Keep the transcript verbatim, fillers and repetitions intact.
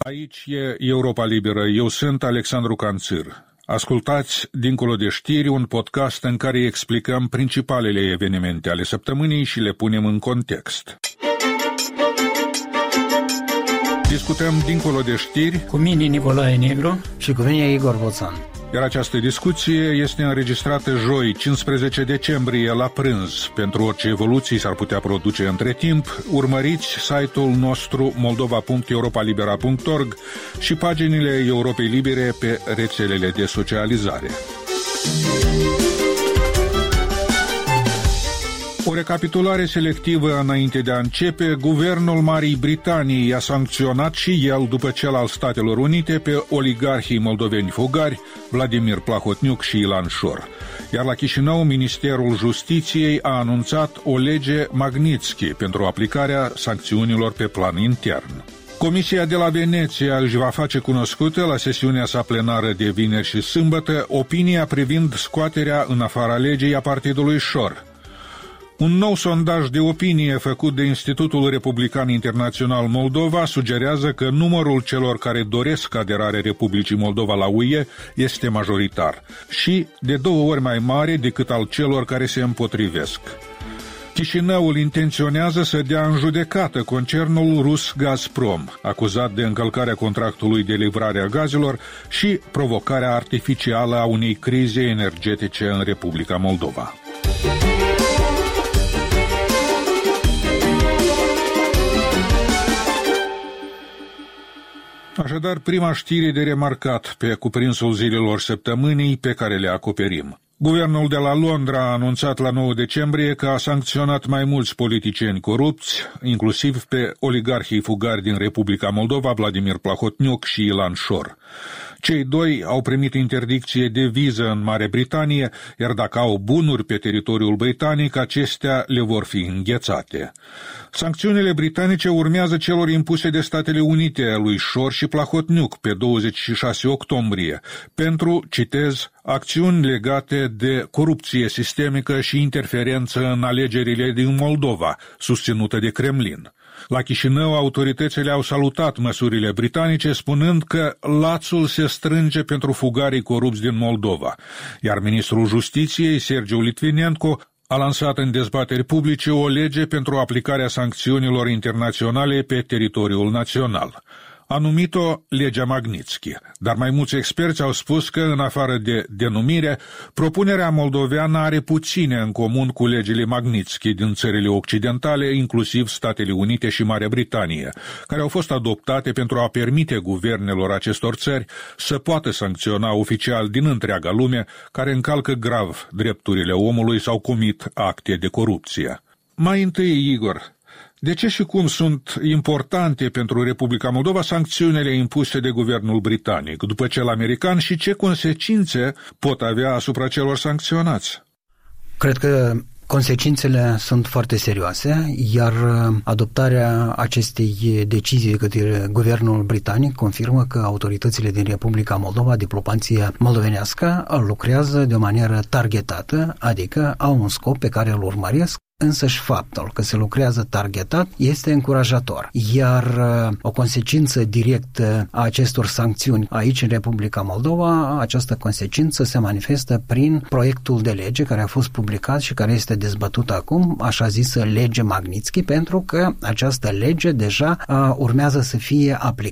Aici e Europa Liberă. Eu sunt Alexandru Canțir. Ascultați Dincolo de știri, un podcast în care explicăm principalele evenimente ale săptămânii și le punem în context. Discutăm Dincolo de știri cu mine Nicolae Negru și cu mine Igor Boțan. Iar această discuție este înregistrată joi, cincisprezece decembrie, la prânz. Pentru orice evoluții s-ar putea produce între timp, urmăriți site-ul nostru moldova punct europa libera punct org și paginile Europei Libere pe rețelele de socializare. O recapitulare selectivă înainte de a începe. Guvernul Marii Britanii a sancționat și el, după cel al Statelor Unite, pe oligarhii moldoveni fugari, Vladimir Plahotniuc și Ilan Șor. Iar la Chișinău, Ministerul Justiției a anunțat o lege Magnitsky pentru aplicarea sancțiunilor pe plan intern. Comisia de la Veneția își va face cunoscută la sesiunea sa plenară de vineri și sâmbătă opinia privind scoaterea în afara legii a partidului Șor. Un nou sondaj de opinie făcut de Institutul Republican Internațional Moldova sugerează că numărul celor care doresc aderarea Republicii Moldova la U E este majoritar și de două ori mai mare decât al celor care se împotrivesc. Chișinăul intenționează să dea în judecată concernul rus Gazprom, acuzat de încălcarea contractului de livrare a gazelor și provocarea artificială a unei crize energetice în Republica Moldova. Așadar, prima știre de remarcat pe cuprinsul zilelor săptămânii pe care le acoperim. Guvernul de la Londra a anunțat la nouă decembrie că a sancționat mai mulți politicieni corupți, inclusiv pe oligarhii fugari din Republica Moldova, Vladimir Plahotniuc și Ilan Șor. Cei doi au primit interdicție de viză în Marea Britanie, iar dacă au bunuri pe teritoriul britanic, acestea le vor fi înghețate. Sancțiunile britanice urmează celor impuse de Statele Unite lui Șor și Plahotniuc pe douăzeci și șase octombrie pentru, citez, acțiuni legate de corupție sistemică și interferență în alegerile din Moldova, susținută de Kremlin. La Chișinău, autoritățile au salutat măsurile britanice, spunând că lațul se strânge pentru fugarii corupți din Moldova, iar ministrul Justiției, Sergiu Litvinenko, a lansat în dezbateri publice o lege pentru aplicarea sancțiunilor internaționale pe teritoriul național. A numit-o legea Magnitsky, dar mai mulți experți au spus că, în afară de denumire, propunerea moldoveană are puține în comun cu legile Magnitsky din țările occidentale, inclusiv Statele Unite și Marea Britanie, care au fost adoptate pentru a permite guvernelor acestor țări să poată sancționa oficial din întreaga lume care încalcă grav drepturile omului sau comit acte de corupție. Mai întâi, Igor, de ce și cum sunt importante pentru Republica Moldova sancțiunile impuse de guvernul britanic, după cel american, și ce consecințe pot avea asupra celor sancționați? Cred că consecințele sunt foarte serioase, iar adoptarea acestei decizii de către guvernul britanic confirmă că autoritățile din Republica Moldova, diplomația moldovenească, lucrează de o manieră targetată, adică au un scop pe care îl urmăresc. Însăși faptul că se lucrează targetat este încurajator, iar o consecință directă a acestor sancțiuni aici în Republica Moldova, această consecință se manifestă prin proiectul de lege care a fost publicat și care este dezbătut acum, așa zisă lege Magnitsky, pentru că această lege deja uh, urmează să fie aplicată